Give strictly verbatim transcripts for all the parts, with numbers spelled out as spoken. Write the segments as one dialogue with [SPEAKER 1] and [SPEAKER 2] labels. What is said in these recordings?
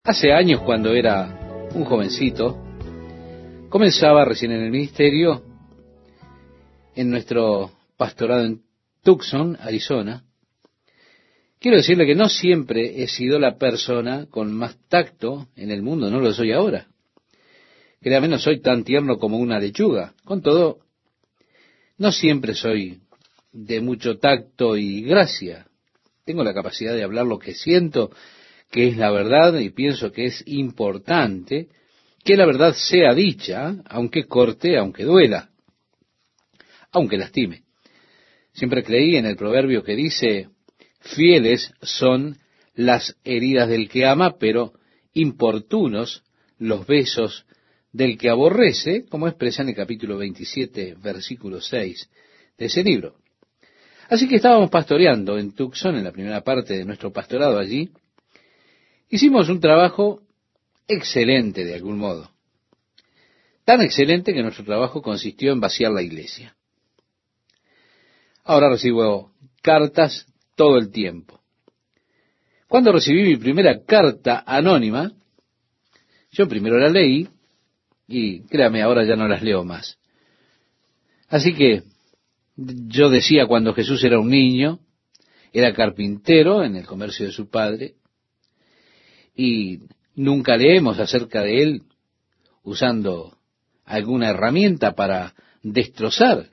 [SPEAKER 1] Hace años, cuando era un jovencito, comenzaba recién en el ministerio, en nuestro pastorado en Tucson, Arizona. Quiero decirle que no siempre he sido la persona con más tacto en el mundo, no lo soy ahora. Créame, no soy tan tierno como una lechuga. Con todo, no siempre soy de mucho tacto y gracia. Tengo la capacidad de hablar lo que siento, que es la verdad, y pienso que es importante que la verdad sea dicha, aunque corte, aunque duela, aunque lastime. Siempre creí en el proverbio que dice: fieles son las heridas del que ama, pero importunos los besos del que aborrece, como expresa en el capítulo veintisiete, versículo seis de ese libro. Así que estábamos pastoreando en Tucson, en la primera parte de nuestro pastorado allí. Hicimos un trabajo excelente de algún modo. Tan excelente que nuestro trabajo consistió en vaciar la iglesia. Ahora recibo cartas todo el tiempo. Cuando recibí mi primera carta anónima, yo primero la leí y créame, ahora ya no las leo más. Así que yo decía, cuando Jesús era un niño, era carpintero en el comercio de su padre, y nunca leemos acerca de él usando alguna herramienta para destrozar.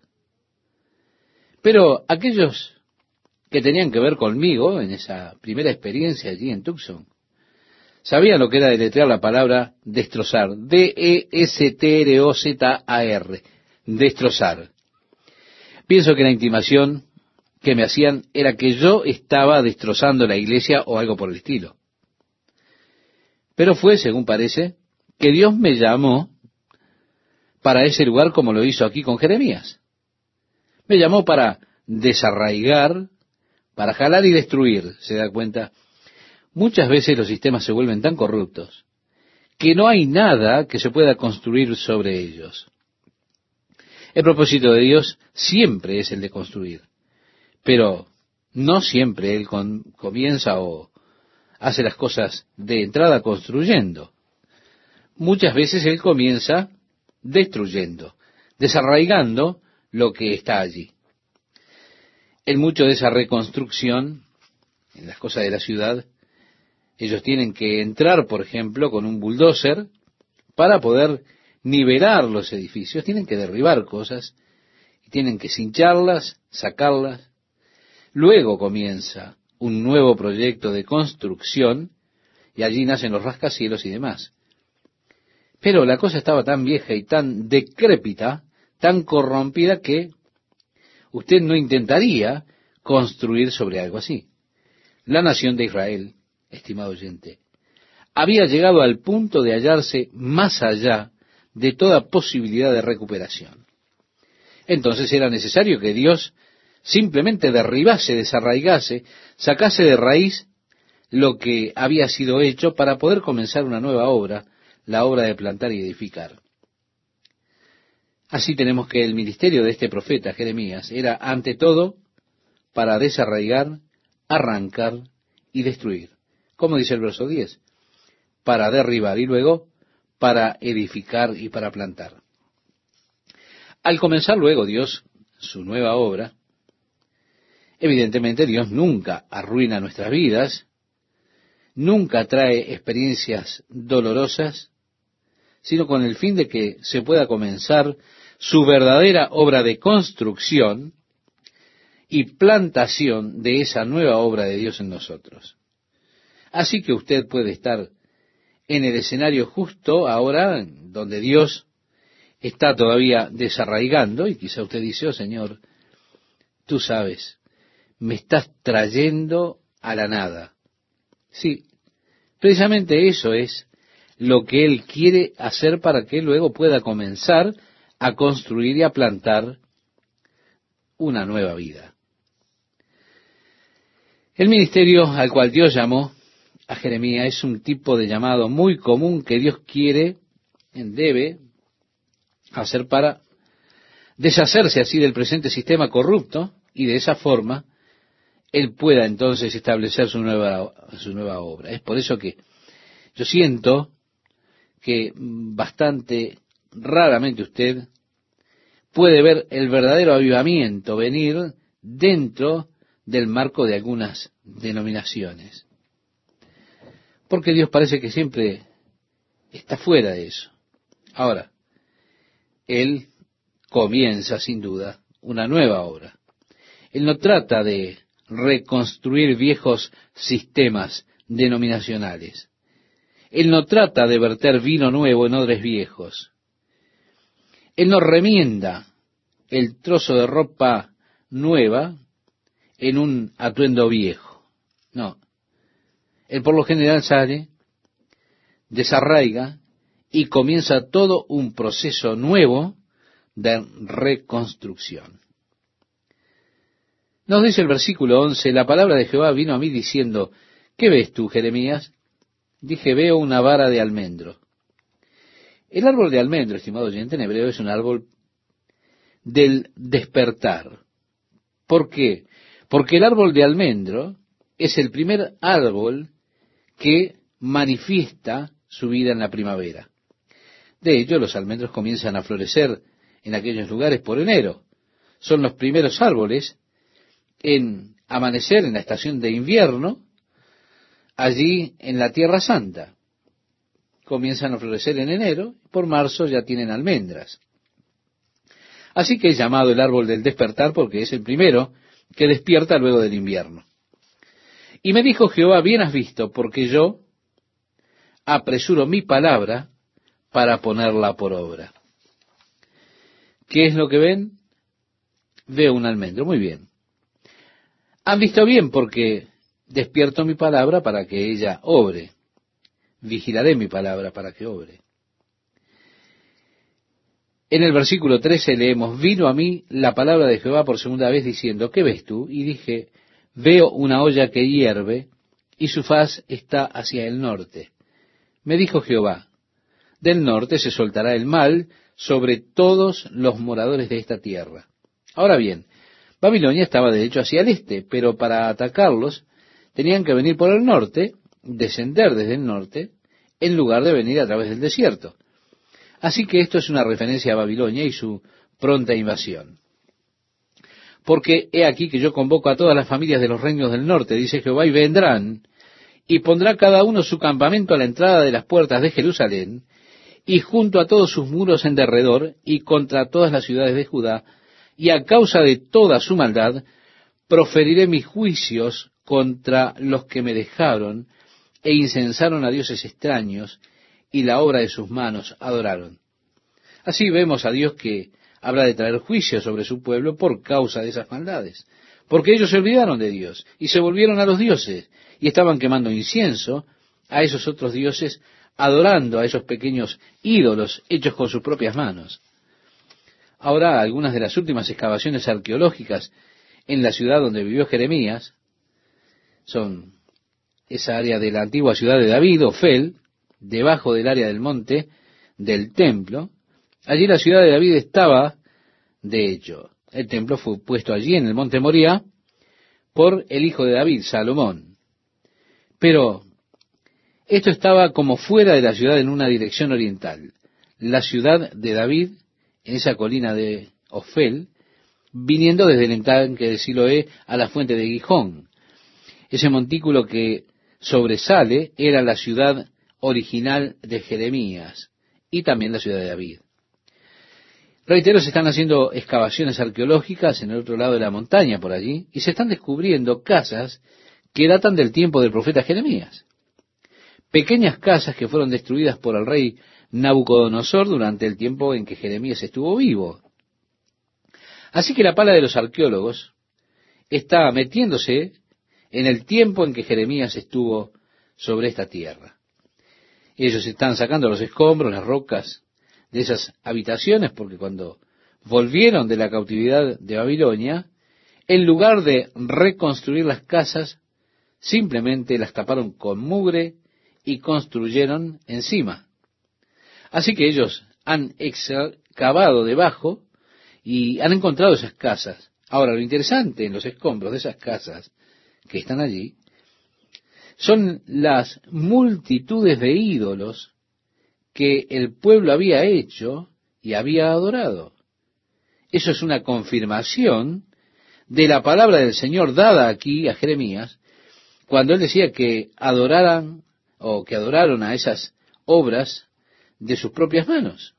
[SPEAKER 1] Pero aquellos que tenían que ver conmigo en esa primera experiencia allí en Tucson, sabían lo que era deletrear la palabra destrozar, D E S T R O Z A R, destrozar. Pienso que la intimación que me hacían era que yo estaba destrozando la iglesia o algo por el estilo. Pero fue, según parece, que Dios me llamó para ese lugar, como lo hizo aquí con Jeremías. Me llamó para desarraigar, para jalar y destruir. ¿Se da cuenta? Muchas veces los sistemas se vuelven tan corruptos que no hay nada que se pueda construir sobre ellos. El propósito de Dios siempre es el de construir, pero no siempre Él con, comienza o hace las cosas de entrada construyendo. Muchas veces Él comienza destruyendo, desarraigando lo que está allí. En mucho de esa reconstrucción, en las cosas de la ciudad, ellos tienen que entrar, por ejemplo, con un bulldozer para poder nivelar los edificios, tienen que derribar cosas, y tienen que cincharlas, sacarlas. Luego comienza un nuevo proyecto de construcción, y allí nacen los rascacielos y demás. Pero la cosa estaba tan vieja y tan decrépita, tan corrompida, que usted no intentaría construir sobre algo así. La nación de Israel, estimado oyente, había llegado al punto de hallarse más allá de toda posibilidad de recuperación. Entonces era necesario que Dios simplemente derribase, desarraigase, sacase de raíz lo que había sido hecho para poder comenzar una nueva obra, la obra de plantar y edificar. Así tenemos que el ministerio de este profeta Jeremías era ante todo para desarraigar, arrancar y destruir. Como dice el verso diez, para derribar y luego para edificar y para plantar. Al comenzar luego Dios su nueva obra, evidentemente Dios nunca arruina nuestras vidas, nunca trae experiencias dolorosas, sino con el fin de que se pueda comenzar su verdadera obra de construcción y plantación de esa nueva obra de Dios en nosotros. Así que usted puede estar en el escenario justo ahora, donde Dios está todavía desarraigando, y quizá usted dice: oh Señor, tú sabes, me estás trayendo a la nada. Sí, precisamente eso es lo que Él quiere hacer para que luego pueda comenzar a construir y a plantar una nueva vida. El ministerio al cual Dios llamó a Jeremías es un tipo de llamado muy común que Dios quiere, debe hacer para deshacerse así del presente sistema corrupto, y de esa forma Él pueda entonces establecer su nueva, su nueva obra. Es por eso que Yo siento que bastante raramente usted puede ver el verdadero avivamiento venir dentro del marco de algunas denominaciones. Porque Dios parece que siempre está fuera de eso. Ahora, Él comienza sin duda una nueva obra. Él no trata de reconstruir viejos sistemas denominacionales. Él no trata de verter vino nuevo en odres viejos. Él no remienda el trozo de ropa nueva en un atuendo viejo. No. Él por lo general sale, desarraiga y comienza todo un proceso nuevo de reconstrucción. Nos dice el versículo once, la palabra de Jehová vino a mí diciendo, ¿qué ves tú, Jeremías? Dije, veo una vara de almendro. El árbol de almendro, estimado oyente, en hebreo es un árbol del despertar. ¿Por qué? Porque el árbol de almendro es el primer árbol que manifiesta su vida en la primavera. De hecho, los almendros comienzan a florecer en aquellos lugares por enero. Son los primeros árboles en amanecer en la estación de invierno, allí en la Tierra Santa. Comienzan a florecer en enero, por marzo ya tienen almendras. Así que es llamado el árbol del despertar porque es el primero que despierta luego del invierno. Y me dijo Jehová, bien has visto, porque yo apresuro mi palabra para ponerla por obra. ¿Qué es lo que ven? Veo un almendro, muy bien. Han visto bien porque despierto mi palabra para que ella obre. Vigilaré mi palabra para que obre. En el versículo trece leemos, vino a mí la palabra de Jehová por segunda vez diciendo, ¿qué ves tú? Y dije, veo una olla que hierve y su faz está hacia el norte. Me dijo Jehová, del norte se soltará el mal sobre todos los moradores de esta tierra. Ahora bien, Babilonia estaba de hecho hacia el este, pero para atacarlos tenían que venir por el norte, descender desde el norte, en lugar de venir a través del desierto. Así que esto es una referencia a Babilonia y su pronta invasión. Porque he aquí que yo convoco a todas las familias de los reinos del norte, dice Jehová, y vendrán, y pondrá cada uno su campamento a la entrada de las puertas de Jerusalén, y junto a todos sus muros en derredor, y contra todas las ciudades de Judá, y a causa de toda su maldad, proferiré mis juicios contra los que me dejaron, e incensaron a dioses extraños, y la obra de sus manos adoraron. Así vemos a Dios que habrá de traer juicio sobre su pueblo por causa de esas maldades, porque ellos se olvidaron de Dios, y se volvieron a los dioses, y estaban quemando incienso a esos otros dioses, adorando a esos pequeños ídolos hechos con sus propias manos. Ahora, algunas de las últimas excavaciones arqueológicas en la ciudad donde vivió Jeremías son esa área de la antigua ciudad de David, Ofel, debajo del área del monte del templo. Allí la ciudad de David estaba, de hecho, el templo fue puesto allí en el monte Moría por el hijo de David, Salomón. Pero esto estaba como fuera de la ciudad en una dirección oriental. La ciudad de David, en esa colina de Ofel, viniendo desde el estanque de Siloé a la fuente de Gijón. Ese montículo que sobresale era la ciudad original de Jeremías y también la ciudad de David. Reitero, se están haciendo excavaciones arqueológicas en el otro lado de la montaña por allí y se están descubriendo casas que datan del tiempo del profeta Jeremías. Pequeñas casas que fueron destruidas por el rey Nabucodonosor durante el tiempo en que Jeremías estuvo vivo. Así que la pala de los arqueólogos está metiéndose en el tiempo en que Jeremías estuvo sobre esta tierra. Ellos están sacando los escombros, las rocas de esas habitaciones, porque cuando volvieron de la cautividad de Babilonia, en lugar de reconstruir las casas, simplemente las taparon con mugre y construyeron encima. Así que ellos han excavado debajo y han encontrado esas casas. Ahora, lo interesante en los escombros de esas casas que están allí, Son las multitudes de ídolos que el pueblo había hecho y había adorado. Eso es una confirmación de la palabra del Señor dada aquí a Jeremías, cuando él decía que adoraran o que adoraron a esas obras de sus propias manos.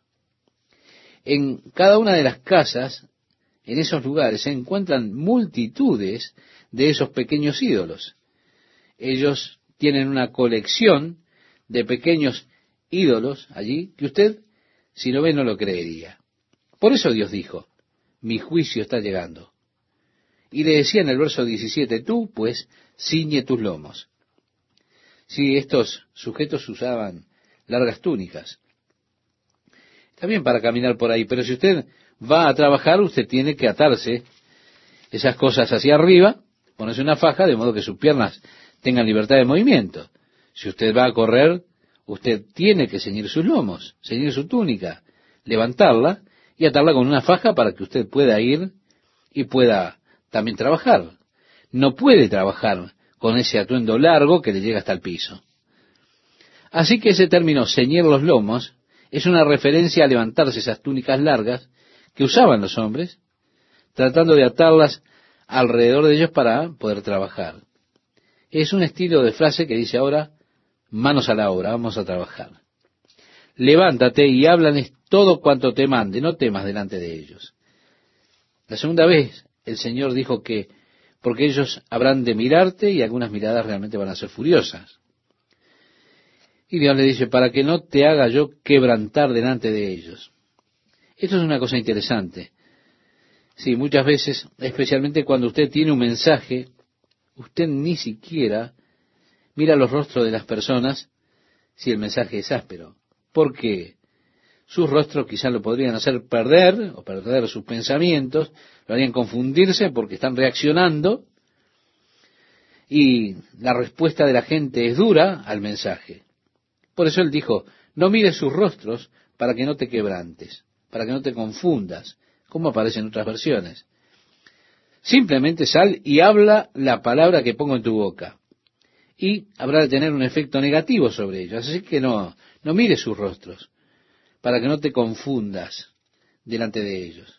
[SPEAKER 1] En cada una de las casas, en esos lugares, se encuentran multitudes de esos pequeños ídolos. Ellos tienen una colección de pequeños ídolos allí que usted, si lo ve, no lo creería. Por eso Dios dijo, mi juicio está llegando. Y le decía en el verso diecisiete, tú, pues, ciñe tus lomos. Si estos sujetos usaban largas túnicas, también para caminar por ahí, pero si usted va a trabajar, usted tiene que atarse esas cosas hacia arriba, ponerse una faja, de modo que sus piernas tengan libertad de movimiento. Si usted va a correr, usted tiene que ceñir sus lomos, ceñir su túnica, levantarla y atarla con una faja para que usted pueda ir y pueda también trabajar. No puede trabajar con ese atuendo largo que le llega hasta el piso. Así que ese término, ceñir los lomos, es una referencia a levantarse esas túnicas largas que usaban los hombres, tratando de atarlas alrededor de ellos para poder trabajar. Es un estilo de frase que dice ahora, manos a la obra, vamos a trabajar. Levántate y háblales todo cuanto te mande, no temas delante de ellos. La segunda vez el Señor dijo que, porque ellos habrán de mirarte y algunas miradas realmente van a ser furiosas. Y Dios le dice, para que no te haga yo quebrantar delante de ellos. Esto es una cosa interesante. Sí, muchas veces, especialmente cuando usted tiene un mensaje, usted ni siquiera mira los rostros de las personas si el mensaje es áspero. Porque sus rostros quizás lo podrían hacer perder, o perder sus pensamientos, lo harían confundirse porque están reaccionando, y la respuesta de la gente es dura al mensaje. Por eso él dijo, no mires sus rostros para que no te quebrantes, para que no te confundas, como aparece en otras versiones. Simplemente sal y habla la palabra que pongo en tu boca, y habrá de tener un efecto negativo sobre ellos. Así que no, no mires sus rostros, para que no te confundas delante de ellos.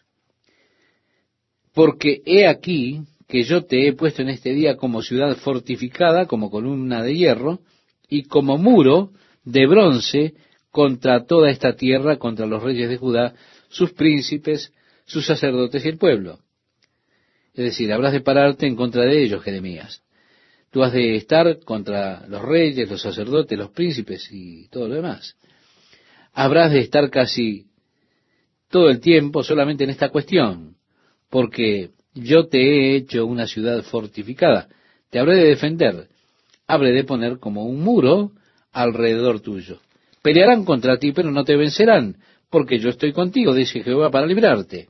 [SPEAKER 1] Porque he aquí que yo te he puesto en este día como ciudad fortificada, como columna de hierro, y como muro de bronce contra toda esta tierra, contra los reyes de Judá, sus príncipes, sus sacerdotes y el pueblo. Es decir, habrás de pararte en contra de ellos, Jeremías. Tú has de estar contra los reyes, los sacerdotes, los príncipes y todo lo demás. Habrás de estar casi todo el tiempo solamente en esta cuestión, porque yo te he hecho una ciudad fortificada, te habré de defender, habré de poner como un muro alrededor tuyo. Pelearán contra ti, pero no te vencerán, porque yo estoy contigo, dice Jehová, para librarte.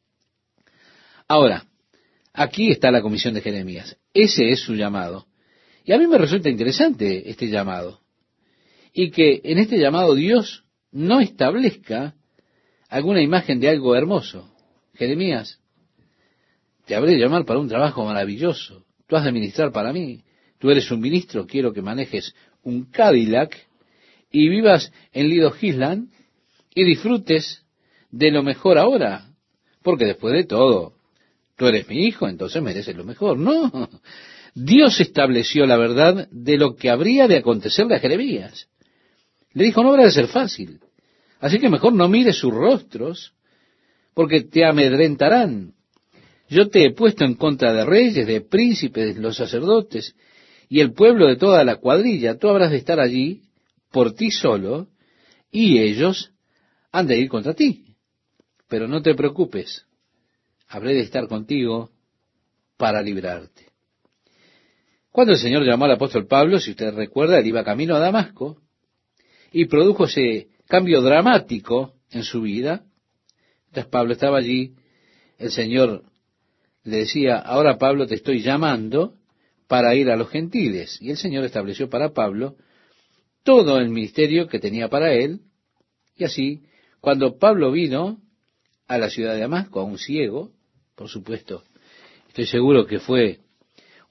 [SPEAKER 1] Ahora, aquí está la comisión de Jeremías. Ese es su llamado. Y a mí me resulta interesante este llamado. Y que en este llamado Dios no establezca alguna imagen de algo hermoso. Jeremías, te habré de llamar para un trabajo maravilloso. Tú has de ministrar para mí. Tú eres un ministro, quiero que manejes un Cadillac y vivas en Lido Island y disfrutes de lo mejor ahora. Porque después de todo, tú eres mi hijo, entonces mereces lo mejor. No, Dios estableció la verdad de lo que habría de acontecerle a Jeremías. Le dijo, no habrá de ser fácil. Así que mejor no mires sus rostros, porque te amedrentarán. Yo te he puesto en contra de reyes, de príncipes, de los sacerdotes, y el pueblo de toda la cuadrilla. Tú habrás de estar allí por ti solo, y ellos han de ir contra ti. Pero no te preocupes, habré de estar contigo para librarte. Cuando el Señor llamó al apóstol Pablo, si usted recuerda, él iba camino a Damasco, y produjo ese cambio dramático en su vida. Entonces Pablo estaba allí, el Señor le decía, ahora Pablo te estoy llamando para ir a los gentiles. Y el Señor estableció para Pablo todo el ministerio que tenía para él. Y así, cuando Pablo vino a la ciudad de Damasco, a un ciego, por supuesto, estoy seguro que fue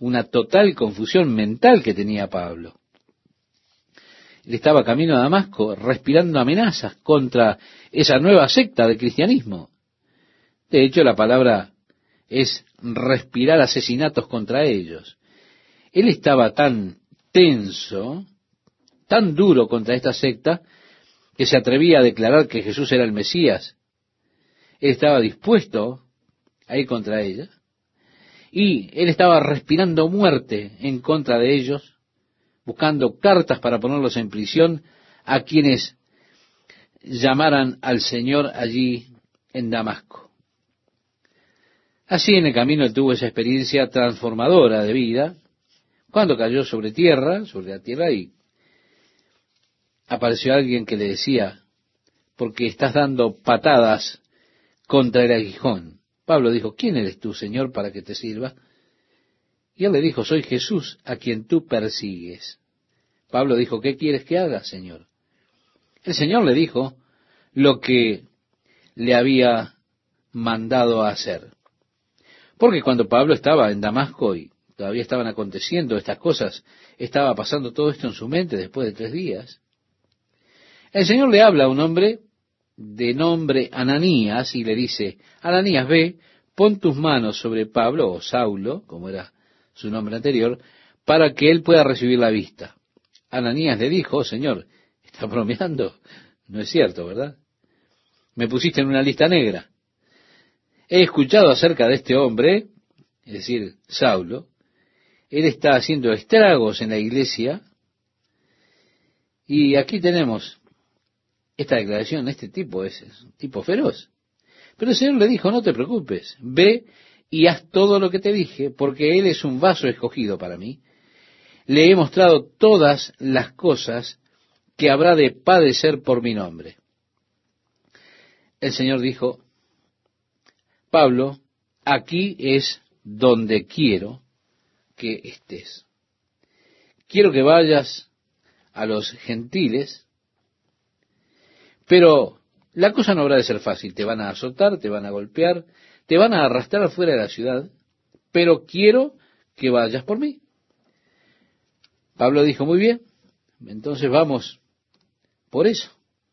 [SPEAKER 1] una total confusión mental que tenía Pablo. Él estaba camino a Damasco, respirando amenazas contra esa nueva secta del cristianismo. De hecho, la palabra es respirar asesinatos contra ellos. Él estaba tan tenso, tan duro contra esta secta, que se atrevía a declarar que Jesús era el Mesías. Él estaba dispuesto a ir contra ella, y él estaba respirando muerte en contra de ellos, buscando cartas para ponerlos en prisión a quienes llamaran al Señor allí en Damasco. Así en el camino él tuvo esa experiencia transformadora de vida, cuando cayó sobre tierra, sobre la tierra, y apareció alguien que le decía, porque estás dando patadas contra el aguijón. Pablo dijo, ¿quién eres tú, Señor, para que te sirva? Y él le dijo, soy Jesús, a quien tú persigues. Pablo dijo, ¿qué quieres que haga, Señor? El Señor le dijo lo que le había mandado a hacer. Porque cuando Pablo estaba en Damasco y todavía estaban aconteciendo estas cosas, estaba pasando todo esto en su mente después de tres días, el Señor le habla a un hombre de nombre Ananías y le dice, Ananías, ve, pon tus manos sobre Pablo, o Saulo, como era su nombre anterior, para que él pueda recibir la vista. Ananías le dijo, oh, Señor, ¿está bromeando? No es cierto, ¿verdad? Me pusiste en una lista negra. He escuchado acerca de este hombre, es decir, Saulo. Él está haciendo estragos en la iglesia. Y aquí tenemos esta declaración. Este tipo es, es un tipo feroz. Pero el Señor le dijo, no te preocupes, ve y haz todo lo que te dije, porque él es un vaso escogido para mí. Le he mostrado todas las cosas que habrá de padecer por mi nombre. El Señor dijo, Pablo, aquí es donde quiero que estés. Quiero que vayas a los gentiles, pero la cosa no habrá de ser fácil. Te van a azotar, te van a golpear, te van a arrastrar fuera de la ciudad, pero quiero que vayas por mí. Pablo dijo, muy bien, entonces vamos por eso.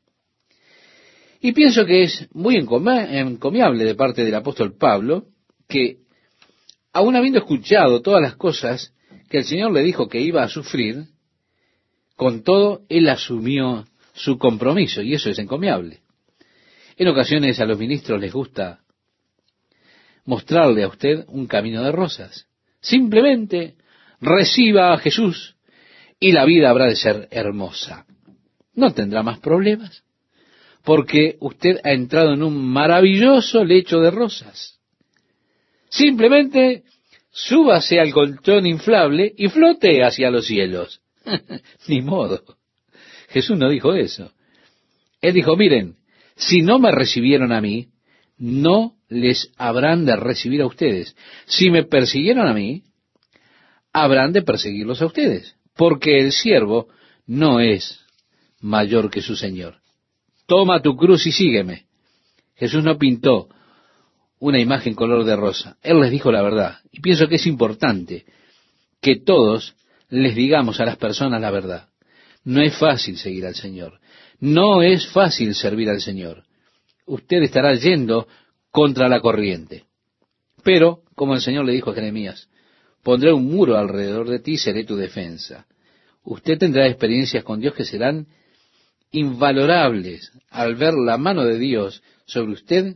[SPEAKER 1] Y pienso que es muy encomiable de parte del apóstol Pablo, que aun habiendo escuchado todas las cosas que el Señor le dijo que iba a sufrir, con todo, él asumió su compromiso, y eso es encomiable. En ocasiones a los ministros les gusta mostrarle a usted un camino de rosas. Simplemente reciba a Jesús y la vida habrá de ser hermosa. No tendrá más problemas, porque usted ha entrado en un maravilloso lecho de rosas. Simplemente súbase al colchón inflable y flote hacia los cielos. Ni modo. Jesús no dijo eso. Él dijo, miren, si no me recibieron a mí, no les habrán de recibir a ustedes. Si me persiguieron a mí, habrán de perseguirlos a ustedes, porque el siervo no es mayor que su Señor. Toma tu cruz y sígueme. Jesús no pintó una imagen color de rosa. Él les dijo la verdad. Y pienso que es importante que todos les digamos a las personas la verdad. No es fácil seguir al Señor. No es fácil servir al Señor. Usted estará yendo contra la corriente. Pero, como el Señor le dijo a Jeremías, pondré un muro alrededor de ti y seré tu defensa. Usted tendrá experiencias con Dios que serán invalorables al ver la mano de Dios sobre usted,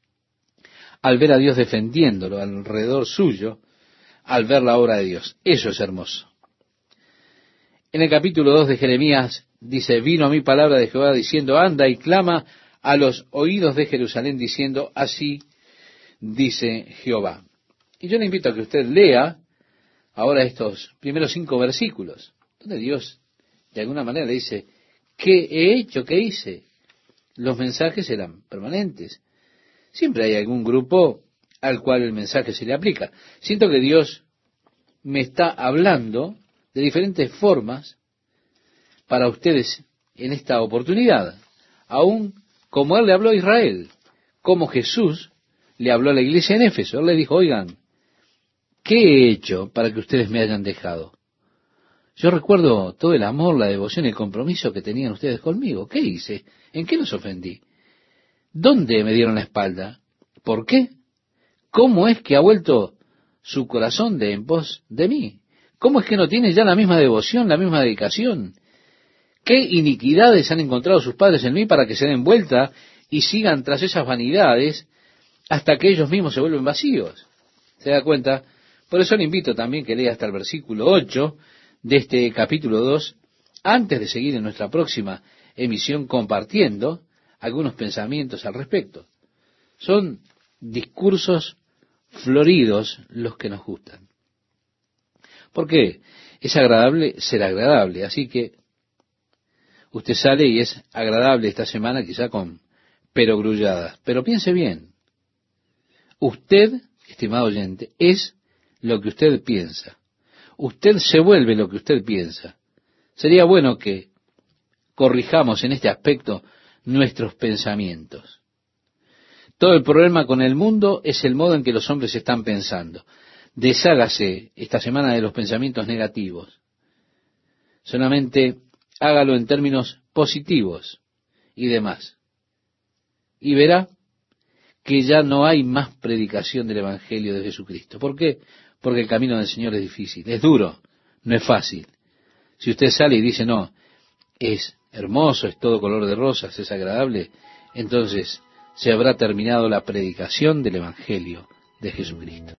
[SPEAKER 1] al ver a Dios defendiéndolo alrededor suyo, al ver la obra de Dios. Eso es hermoso. En el capítulo dos de Jeremías dice, vino a mí palabra de Jehová diciendo, anda y clama a los oídos de Jerusalén diciendo, así dice Jehová. Y yo le invito a que usted lea ahora estos primeros cinco versículos, donde Dios de alguna manera le dice, ¿qué he hecho? ¿Qué hice? Los mensajes eran permanentes. Siempre hay algún grupo al cual el mensaje se le aplica. Siento que Dios me está hablando de diferentes formas para ustedes en esta oportunidad, aún como Él le habló a Israel, como Jesús le habló a la iglesia en Éfeso. Él le dijo, oigan, ¿qué he hecho para que ustedes me hayan dejado? Yo recuerdo todo el amor, la devoción y el compromiso que tenían ustedes conmigo. ¿Qué hice? ¿En qué los ofendí? ¿Dónde me dieron la espalda? ¿Por qué? ¿Cómo es que ha vuelto su corazón de en pos de mí? ¿Cómo es que no tiene ya la misma devoción, la misma dedicación? ¿Qué iniquidades han encontrado sus padres en mí para que se den vuelta y sigan tras esas vanidades hasta que ellos mismos se vuelven vacíos? ¿Se da cuenta? Por eso le invito también que lea hasta el versículo ocho de este capítulo dos, antes de seguir en nuestra próxima emisión compartiendo algunos pensamientos al respecto. Son discursos floridos los que nos gustan. ¿Por qué? Es agradable ser agradable, así que usted sale y es agradable esta semana quizá con perogrulladas, pero piense bien, usted, estimado oyente, es lo que usted piensa. Usted se vuelve lo que usted piensa. Sería bueno que corrijamos en este aspecto nuestros pensamientos. Todo el problema con el mundo es el modo en que los hombres están pensando. Deshágase esta semana de los pensamientos negativos. Solamente hágalo en términos positivos y demás. Y verá que ya no hay más predicación del Evangelio de Jesucristo. ¿Por qué? Porque el camino del Señor es difícil, es duro, no es fácil. Si usted sale y dice, no, es hermoso, es todo color de rosas, es agradable, entonces se habrá terminado la predicación del Evangelio de Jesucristo.